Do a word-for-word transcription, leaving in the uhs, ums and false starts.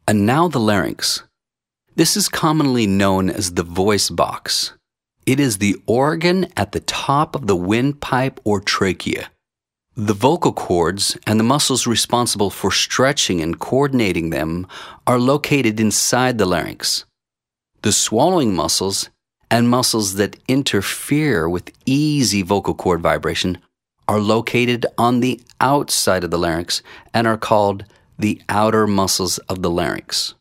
And now the larynx. This is commonly known as the voice box. It is the organ at the top of the windpipe or trachea. The vocal cords and the muscles responsible for stretching and coordinating them are located inside the larynx. The swallowing muscles and muscles that interfere with easy vocal cord vibration are located on the outside of the larynx and are called the outer muscles of the larynx.